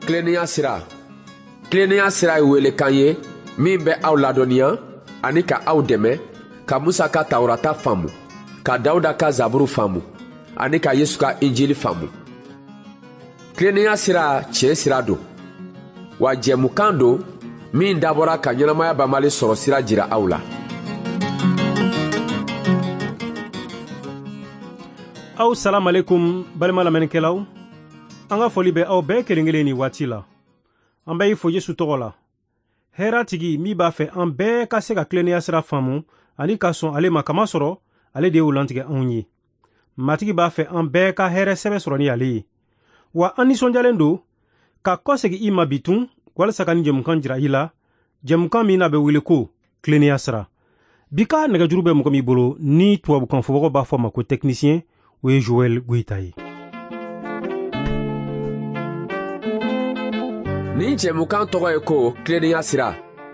Kilennenya sira. Kilennenya sira ye welekan ye min bɛ aw ladɔnniya ani ka aw dɛmɛ ka Musa ka Tawurata faamu, ka Dawuda ka Zaburu faamu ani ka Yesu ka Injili faamu. Kilennenya sira tiɲɛ sira don, wa jɛmukan don min dabɔra ka ɲɛnamaya banbali sɔrɔ sira jira aw la. Aw salam alaikum balima lamɛnnikɛlaw, an ka foli bɛ aw bɛɛ kelen kelen ni waati la. An bɛ fo Yesu tɔgɔ la. Hɛra tigi min b'a fɛ an bɛɛ ka se ka kilennenya sira faamu ani ka sɔn ale ma kama sɔrɔ ale de y'o lantigɛ anw ye. Matigi b'a fɛ an bɛɛ ka hɛrɛ sɛbɛ sɔrɔ ni ale ye. Wa an nisɔndiyalen don ka kɔsegi i ma bitun walasa ka nin jɛmukan jira i la, jɛmukan min na bɛ wele ko kilennenya sira. Bi ka nɛgɛjuru bɛ mɔgɔ min bolo ni tubabukan fɔbagaw b'a fɔ ma ko technicien, o ye Joel Goyita ye. Nin jɛmukan tɔgɔ ye ko kilennenya sira.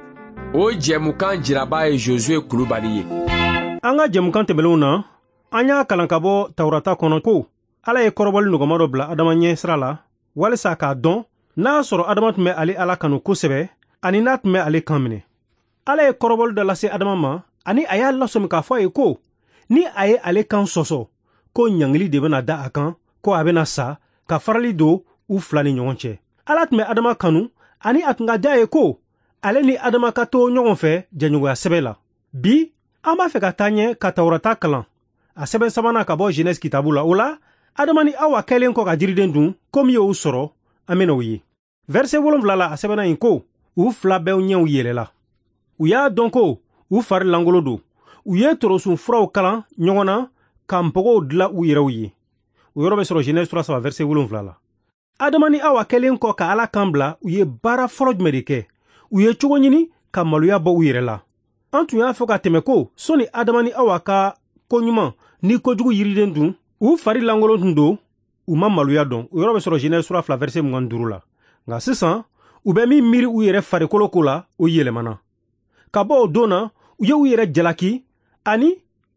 O jɛmukan jiraba ye Josue Kulubali ye. An ka jɛmukan tɛmɛlenw na, an y'a kalan ka bɔ Tawurata kɔnɔ ko Ala ye kɔrɔbɔli nɔgɔma dɔ bila Adama ɲɛ sira la walasa k'a dɔn n'a sɔrɔ Adama tun bɛ ale Ala kanu kosɛbɛ ani n'a tun bɛ ale kan minɛ. Ala ye kɔrɔbɔli dɔ lase Adama ma ani a y'a lasɔmi k'a fɔ a ye ko ni a ye ale kan sɔsɔ ko ɲangili de bɛna da a kan, ko a bɛna sa ka farali don u fila ni ɲɔgɔn cɛ. Ala tun bɛ Adama kanu ani a tun ka diya ye ko ale ni Adama ka to ɲɔgɔn fɛ jɛɲɔgɔnya sɛbɛn la. Bi an b'a fɛ ka taa ɲɛ ka Tawurata kalan a sɛbɛn sabanan ka bɔ Genèse kitabu la. O la Adama ni Awa kɛlen kɔ ka jiriden dun komi y'o sɔrɔ, an bɛna o ye. Verset 7 la a sɛbɛnna yen ko u fila bɛɛ ɲɛw yɛlɛla. U y'a dɔn ko u fari langolo don. U ye torosun furaw kalan ɲɔgɔn na ka npogow dilan u yɛrɛw ye. O yɔrɔ bɛ sɔrɔ Genèse 3 verset 7 la. Adama ni Awa kɛlen kɔ ka Ala kan bila, u ye baara fɔlɔ jumɛn de kɛ? U ye cogo ɲini ka maloya bɔ u yɛrɛ la. An tun y'a fɔ ka tɛmɛ ko sɔni Adama ni Awa ka koɲuman ni kojugu yiriden dun, u fari langolo tun don, u ma maloya dɔn. O yɔrɔ bɛ sɔrɔ Genèse 3 verset 25 la. Nka sisan u bɛ min miiri u yɛrɛ farikolo ko la, o yɛlɛmana. Ka bɔ o don na, u ye u yɛrɛ jalaki ani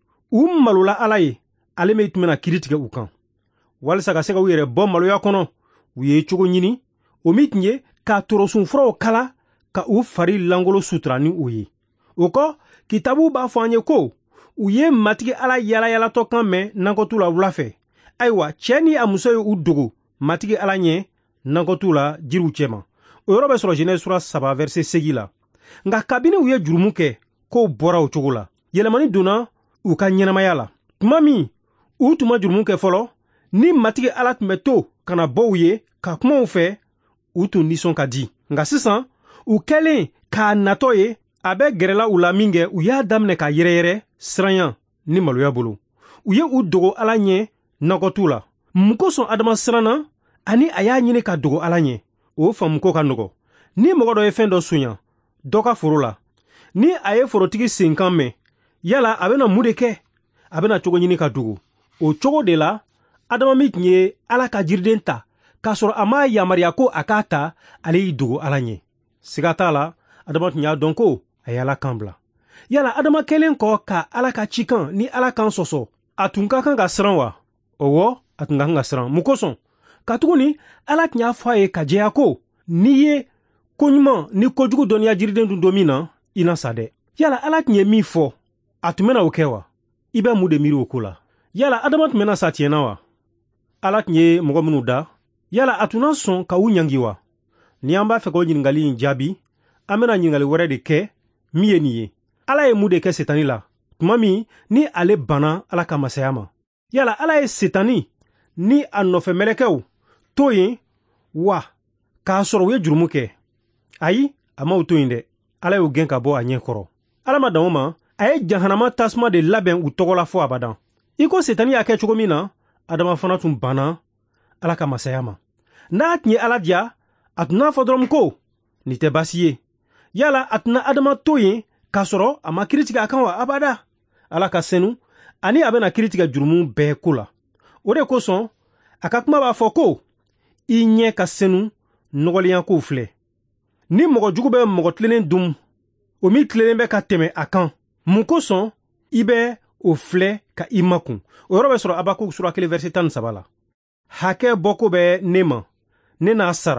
u malola Ala ye, ale min tun bɛna kiiri tigɛ u kan. Walasa ka se ka u yɛrɛ bɔ maloya kɔnɔ, u ye cogo ɲini, o min tun ye ka torosun furaw kala ka u fari langolo sutura ni o ye. O kɔ, kitabu b'a fɔ an ye ko u ye matigi Ala yalayalatɔ kan mɛn nankɔtu la wula fɛ. Ayiwa, cɛ ni a muso ye u dogo matigi Ala ɲɛ nankɔtu la jiriw cɛma. O yɔrɔ bɛ sɔrɔ Genèse 3 verset 8 la. Nka kabini u ye jurumu kɛ, k'o bɔra o cogo la. Yɛlɛmani donna u ka ɲɛnamaya la. Tuma min u tun ma jurumu kɛ fɔlɔ, ni matigi Ala tun bɛ to ka na bɔ u ye ka kuma u fɛ, u tun nisɔn ka di. Nka sisan u kɛlen k'a natɔ ye, a bɛ gɛrɛla u la min kɛ, u y'a daminɛ ka yɛrɛyɛrɛ siranya ni maloya bolo. U ye u dogo Ala ɲɛ nakɔtu la. Mun kosɔn Adama siranna ani a y'a ɲini ka dogo Ala ɲɛ? O faamu ko ka nɔgɔ. Ni mɔgɔ dɔ ye fɛn dɔ soɲa dɔ ka foro la, ni a ye forotigi senkan mɛn, yala a bɛna mun de kɛ? A bɛna cogo ɲini ka dogo. O cogo de la Adama min tun ye Ala ka jiriden ta k'a sɔrɔ a m'a yamariya ko a k'a ta, ale y'i dogo Ala ɲɛ. Siga t'a la, Adama tun y'a dɔn ko a ye Ala kan bila. Yala Adama kɛlen kɔ ka Ala ka cikan ni Ala kan sɔsɔ, a tun ka kan ka siran wa? Ɔwɔ, a tun ka kan ka siran. Mun kosɔn? Katuguni Ala tun y'a fɔ a ye ka jɛya ko n'i ye koɲuman ni kojugu dɔnniya jiriden dun don min na, i na sa dɛ. Yala Ala tun ye min fɔ, a tun bɛna o kɛ wa? I bɛ mun de miiri o ko la? Yala Adama tun bɛna sa tiɲɛna wa? Ala tun ye mɔgɔ minnu da, yala a tun na sɔn ka u ɲangi wa? Ni an b'a fɛ k'o ɲininkali in jaabi, an bɛna ɲininkali wɛrɛ de kɛ, min ye nin ye. Ala ye mun de kɛ Setani la tuma min ni ale banna Ala ka masaya ma? Yala Ala ye Setani ni a nɔfɛ mɛlɛkɛw to yen wa k'a sɔrɔ u ye jurumu kɛ? Ayi, a m'o to yen dɛ. Ala y'u gɛn ka bɔ a ɲɛ kɔrɔ. Ala ma dan o ma, a ye jahanama tasuma de labɛn u tɔgɔ la fɔ abadan. I ko Setani y'a kɛ cogo min na, Adama fana tun banna Ala ka masaya ma. N'a tun ye Ala diya, a tun n'a fɔ dɔrɔn ko nin tɛ baasi ye. Yala a tun na Adama to yen k'a sɔrɔ a ma kiiri tigɛ a kan wa? Abada. Ala ka senu ani a bɛna kiiri tigɛ jurumu bɛɛ ko la. O de kosɔn a ka kuma b'a fɔ ko i ɲɛ ka senu nɔgɔlenya kow filɛ. Ni mɔgɔ jugu bɛ mɔgɔ tilennen dun, o min tilennen bɛ ka tɛmɛ a kan, mun kosɔn i bɛ o filɛ ka i makun? O yɔrɔ bɛ sɔrɔ Abakuk sura 1 verset 13 la. Hakɛ bɔko bɛ ne ma, ne n'a sara,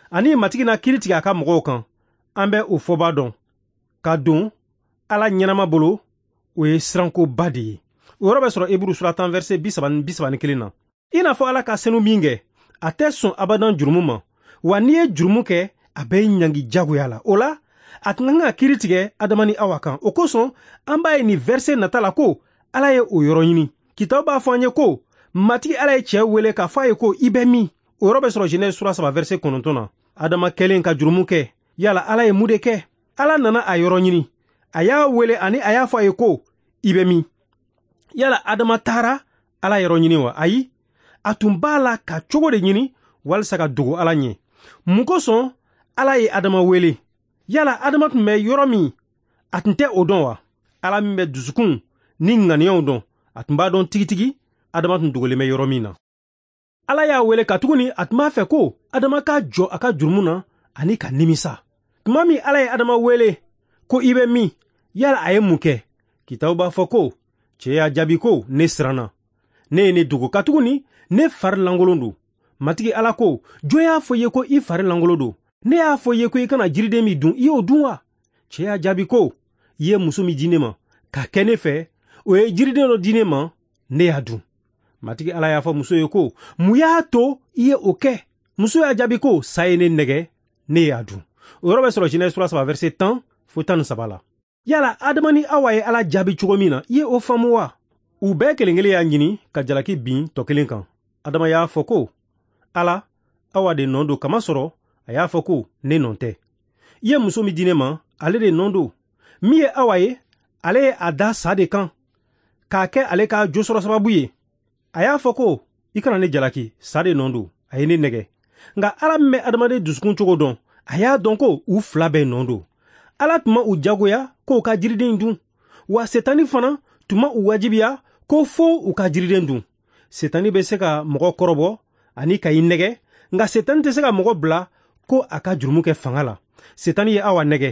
ani matigi na kiiri tigɛ a ka mɔgɔw kan an bɛ o fɔba dɔn ka don ala ɲɛnama bolo o ye sirankoba de ye o yɔrɔ bɛ sɔrɔ Hébreux sura 10 verset 31 na i n'a fɔ ala ka senu min kɛ a tɛ sɔn abadan jurumu ma wa n'i ye jurumu kɛ a bɛ ɲangi jagoya la o la a tɛna ka kiiri tigɛ adama ni awa kan o kosɔn an b'a ye nin verset nata la ko ala ye o yɔrɔ ɲini kitabu b'a fɔ an ye ko matigi ala ye cɛ wele k'a fɔ a ye ko i bɛ min o yɔrɔ bɛ sɔrɔ Genèse sura 3 verset 9 na adama kɛlen ka jurumu kɛ yala ala ye mun de kɛ ala nana a yɔrɔ ɲini a y'a wele ani a y'a fɔ a ye ko i bɛ min yala adama taara ala yɔrɔ ɲini wa ayi a tun b'a la ka cogo de ɲini walisa ka dogo ala ɲɛ mun kosɔn ala ye adama wele yala adama tun bɛ yɔrɔ min a tun tɛ o dɔn wa ala min bɛ dusukun ni ŋaniyaw dɔn a tun b'a dɔn tigitigi adama tun dogolen bɛ yɔrɔ min na ala y'a wele ka tuguni a tun b'a fɛ ko adama ka jɔ a ka jurumu na ani ka nimisa tuma min ala ye adama wele ko i bɛ min yala a ye mun kɛ kitabu b'a fɔ ko cɛ y'a jaabi ko ne siranna ne ye ne dogo ka tuguni ne fari lankolon don matigi ala ko jɔn y'a fɔ i ye ko i fari lankolon don ne y'a fɔ i ye ko i kana jiriden min dun i y'o dun wa cɛ y'a jaabi ko i ye muso min di ne ma ka kɛ ne fɛ o ye jiriden dɔ di ne ma ne y'a dun matigi ala y'a fɔ muso ye ko mun y'a to i ye o kɛ muso y'a jaabi ko sa ye ne nɛgɛ ne y'a dun o yɔrɔ bɛ sɔrɔ Genèse sura 3 verset 10 fo 13 la yala adama ni awa ye ala jaabi cogo min na i ye o faamu wa u bɛɛ kelen kelen y'a ɲini ka jalaki bin tɔ kelen kan adama y'a fɔ ko ala awa de nɔ don kamasɔrɔ a y'a fɔ ko ne nɔ tɛ i ye muso min di ne ma ale de nɔ don min ye awa ye ale ye a da sa de kan k'a kɛ ale ka josɔrɔ sababu ye a y'a fɔ ko i kana ne jalaki sa de nɔ don a ye ne nɛgɛ nka ala min bɛ adamaden dusukun cogo dɔn a y'a dɔn ko u fila bɛɛ nɔ don ala tun ma u jagoya k'u ka jiriden dun wa setani fana tun ma u wajibiya ko fo u ka jiriden dun setani bɛ se ka mɔgɔ kɔrɔbɔ ani ka i nɛgɛ nka setani tɛ se ka mɔgɔ bila ko a ka jurumu kɛ fanga la setani ye awa nɛgɛ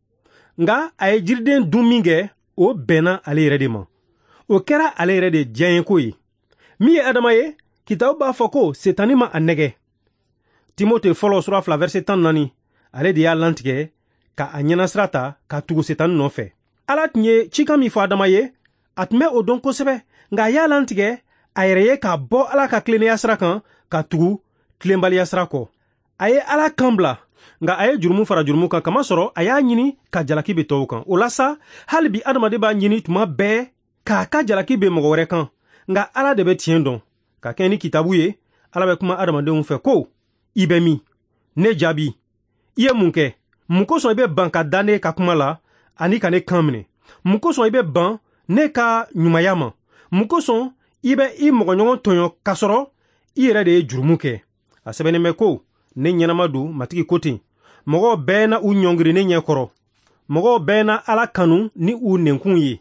nka a ye jiriden dun min kɛ o bɛnna ale yɛrɛ de ma o kɛra ale yɛrɛ de diyaɲɛ ko ye min ye adama ye kitabu b'a fɔ ko setani ma a nɛgɛ Timote fɔlɔ sura 2 verset 14 ale de y'a lantigɛ ka a ɲɛnasira ta ka tugu setani nɔfɛ ala tun ye cikan min fɔ adama ye a tun bɛ o dɔn kosɛbɛ nka a y'a lantigɛ a yɛrɛ ye ka bɔ ala ka tilennenya sira kan ka tugu tilenbaliya sira kɔ a ye ala kan bila nka a ye jurumu fara jurumu kan kamasɔrɔ a y'a ɲini ka jalaki be tɔw kan o la sa hali bi adamaden b'a ɲini tuma bɛɛ k'a ka jalaki be mɔgɔ wɛrɛ kan nka ala de bɛ tiɲɛ dɔn ka kɛ ni kitabu ye ala bɛ kuma adamadenw fɛ ko i bɛ min ne jaabi i ye mun kɛ mun kosɔn i bɛ ban ka da ne ka kuma la ani ka ne kan minɛ mun kosɔn i bɛ ban ne ka ɲumanya ma mun kosɔn i bɛ i mɔgɔɲɔgɔn tɔɲɔ k'a sɔrɔ i yɛrɛ de ye jurumu kɛ a sɛbɛnnen bɛ ko ne ɲɛnama don matigi ko ten mɔgɔw bɛɛ na u ɲɔngiri ne ɲɛ kɔrɔ mɔgɔw bɛɛ na ala kanu ni u nɛnkun ye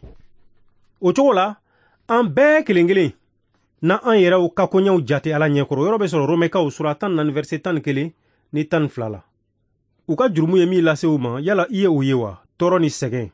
o cogo la an bɛɛ kelen kelen na an yɛrɛw ka koɲɛw jate ala ɲɛkɔrɔ yɔrɔ bɛ sɔrɔ Romɛkaw sura 14 verset 11 ni 12 la u ka jurumu ye min lase u ma yala i ye o ye wa tɔɔrɔ ni sɛgɛn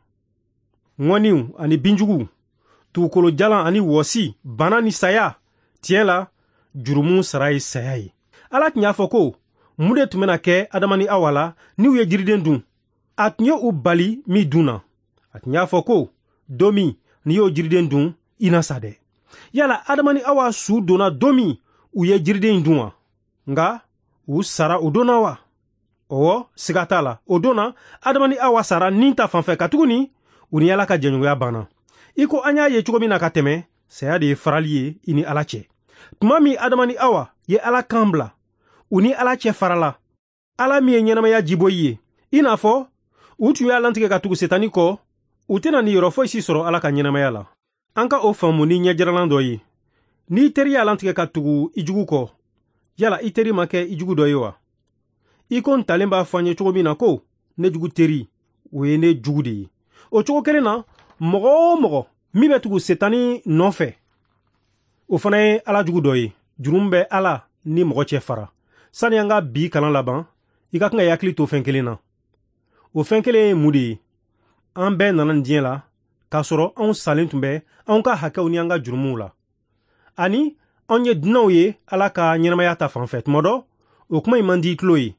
ŋɔniw ani binjugu tugukolo jalan ani wɔsi bana ni saya tiɲɛ la jurumu sara ye saya ye ala tun y'a fɔ ko mun de tun bɛna kɛ adama ni awa la ni u ye jiriden dun a tun ye u bali min dun na a tun y'a fɔ ko don min n'i y'o jiriden dun i na sa dɛ yala adama ni awa su donna don min u ye jiriden dun wa nka u sara o donna wa ɔwɔ siga t'a la o donna adama ni awa sara nin ta fanfɛ ka tuguni u ni ala ka jɛɲɔgɔnya banna i ko an y'a ye cogo min na ka tɛmɛ saya de ye farali ye i ni ala cɛ tuma min adama ni awa ye ala kan bila u ni ala cɛ farala ala min ye ɲɛnamaya jibɔ i ye i n'a fɔ u tun y'a lantigɛ ka tugu setani kɔ u tɛna ni yɔrɔ foyi si sɔrɔ ala ka ɲɛnamaya la an ka o faamu ni ɲɛjiralan dɔ ye n'i teri y'a lantigɛ ka tugu i jugu kɔ yala i teri ma kɛ i jugu dɔ ye wa i ko n talen b'a fɔ an ye cogo min na ko ne jugu teri o ye ne jugu de ye o cogo kelen na mɔgɔ o mɔgɔ min bɛ tugu setani nɔfɛ o fana ye ala jugu dɔ ye jurum bɛ ala ni mɔgɔ cɛ fara sani an ka bi kalan laban i ka kan ka hakili to fɛn kelen na o fɛn kelen ye mun de ye an bɛɛ nana nin diɲɛ la k'a sɔrɔ anw salen tun bɛ anw ka hakɛw ni an ka jurumuw la ani anw ye dunanw ye ala ka ɲɛnamaya ta fanfɛ tuma dɔ o kuma in man di i tulo ye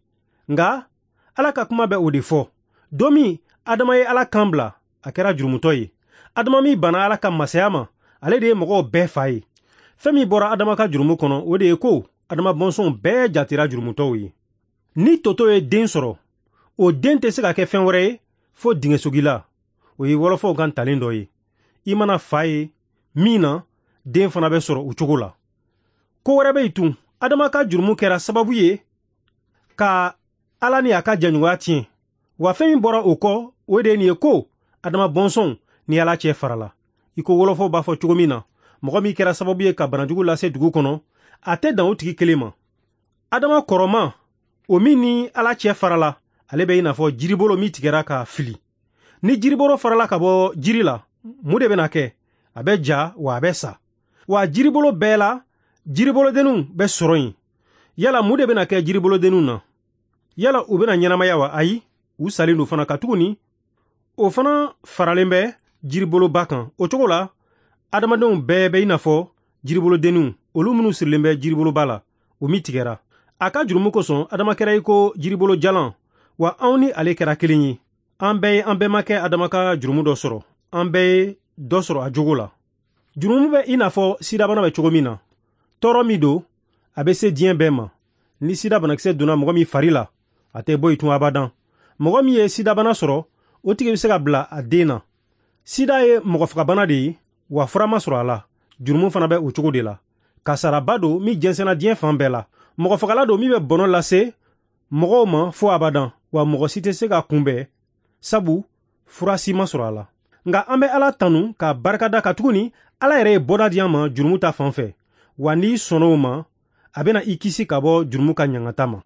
Nga Ala ka kuma bɛ o de fɔ. Don min adama ye Ala kan bila, a kɛra jurumutɔ ye. Adama min bana Ala ka masaya ma, ale de ye mɔgɔw bɛɛ fa ye. Fɛn min bɔra adama ka jurumu kɔnɔ, o de ye ko adama bɔnsɔnw bɛɛ jatira jurumutɔw ye. Ni toto ye den sɔrɔ, o den tɛ se ka kɛ fɛn wɛrɛ ye fo dingɛsogila. O ye wɔlɔfɔw ka ntalen dɔ ye. I mana fa ye min na, den fana bɛ sɔrɔ o cogo la. Ko wɛrɛ bɛ yen tun, adama ka jurumu kɛra sababu ye ka Ala ni a ka jɛɲɔgɔnya tiɲɛ. Wa fɛn min bɔra o kɔ, o de ye nin ye ko adama bɔnsɔnw ni Ala cɛ farala. I ko wɔlɔfɔw b'a fɔ cogo min na, mɔgɔ min kɛra sababu ye ka banajugu lase dugu kɔnɔ, a tɛ dan o tigi kelen ma. Adama kɔrɔma, o min ni Ala cɛ farala, ale bɛ i n'a fɔ jiribolo min tigɛra ka fili. Ni jiribolo farala ka bɔ jiri la, mun de bɛna kɛ? A bɛ ja wa a bɛ sa. Wa jiribolo bɛɛ la, jiribolodenninw bɛ sɔrɔ yen. Yala mun de bɛna kɛ jiribolodenninw na? Yala u bɛna ɲɛnamaya wa? Ayi, u salen don fana ka tuguni. O fana faralen bɛ jiriboloba kan. O cogo la, adamadenw bɛɛ bɛ i n'a fɔ jiribolodenninw, olu minnu sirilen bɛ jiriboloba la, o min tigɛra. A ka jurumu kosɔn, adama kɛra i ko jiribolo jalan, wa anw ni ale kɛra kelen ye. An bɛɛ ye an bɛnbakɛ adama ka jurumu dɔ sɔrɔ. An bɛɛ ye dɔ sɔrɔ a jogo la. Jurumu bɛ i n'a fɔ sidabana bɛ cogo min na. Tɔɔrɔ min don, a bɛ se diɲɛ bɛɛ ma. Ni sida banakisɛ donna mɔgɔ min fari la, a tɛ bɔ yen tun abadan. Mɔgɔ min ye sidabana sɔrɔ, o tigi bɛ se ka bila a den na. Sida ye mɔgɔfagabana de ye, wa fura ma sɔrɔ a la. Jurumu fana bɛ o cogo de la. Kasaraba don min jɛnsɛnna diɲɛ fan bɛɛ la. Mɔgɔfagala don min bɛ bɔnɔ lase mɔgɔw ma fo abadan, wa mɔgɔ si tɛ se ka kunbɛn, sabu fura si ma sɔrɔ a la. Nka an bɛ Ala tanu ka barikada ka tuguni, Ala yɛrɛ ye bɔda di an ma jurumu ta fan fɛ. Wa n'i sɔnna o ma, a bɛna i kisi ka bɔ jurumu ka ɲangata ma.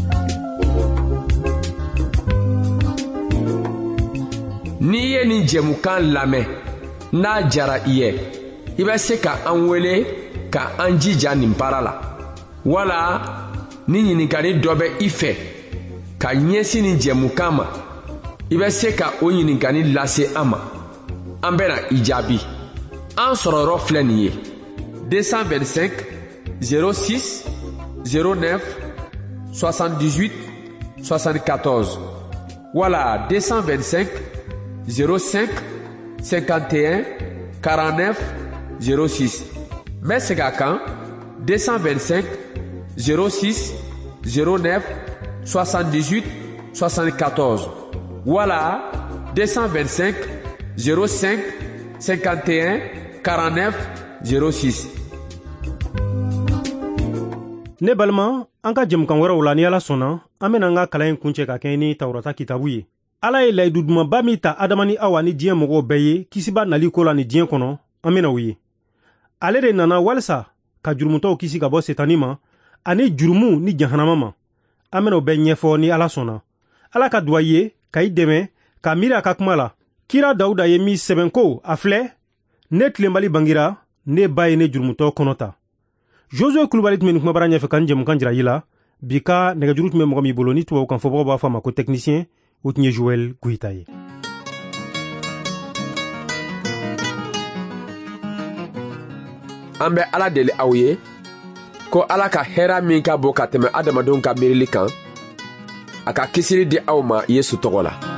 N'i ye nin jɛmukan lamɛn, n'a jara i ye, i bɛ se ka an wele ka an jija nin baara la. Wala ni ɲininkali dɔ bɛ i fɛ ka ɲɛsin nin jɛmukan ma, i bɛ se ka o ɲininkali lase an ma. An bɛna i jaabi. An sɔrɔyɔrɔ filɛ nin ye: 225 06 09 78 74 wala 225 05 51 49 06. N bɛ segin a kan: 225 06 09 78 74 wala 225 05 51 49 06. Ne balima, an ka jɛmukan wɛrɛw la ni Ala sɔnna, an bɛna an ka kalan in kuncɛ ka kɛɲɛ ni Tawurata kitabu ye. Ala ye layidu dumanba min ta Adama ni Awa ni diɲɛ mɔgɔw bɛɛ ye kisiba nali ko la ni diɲɛ kɔnɔ, an bɛna o ye. Ale de nana walisa ka jurumutɔw kisi ka bɔ Setani ma, ani jurumu ni jahanama ma. An bɛna o bɛɛ ɲɛfɔ ni Ala sɔnna. Ala ka duwawu ye ka i dɛmɛ ka miiri a ka kuma la. Kira Dawuda ye min sɛbɛn ko a filɛ: ne tilenbali bangira, ne ba ye ne jurumutɔ kɔnɔ ta. Josué Kulubali tun bɛ nin kumabara ɲɛfɛ ka nin jɛmukan jira i la. Bi ka nɛgɛjuru tun bɛ mɔgɔ min bolo ni tubabu kan fɔbagaw b'a fɔ a ma ko technicien, o tun ye Joël Guyita ye. An bɛ Ala deli aw ye ko Ala ka hɛra min ka bon ka tɛmɛ adamadenw ka miirili kan, a ka kisiri di aw ma Yesu tɔgɔ la.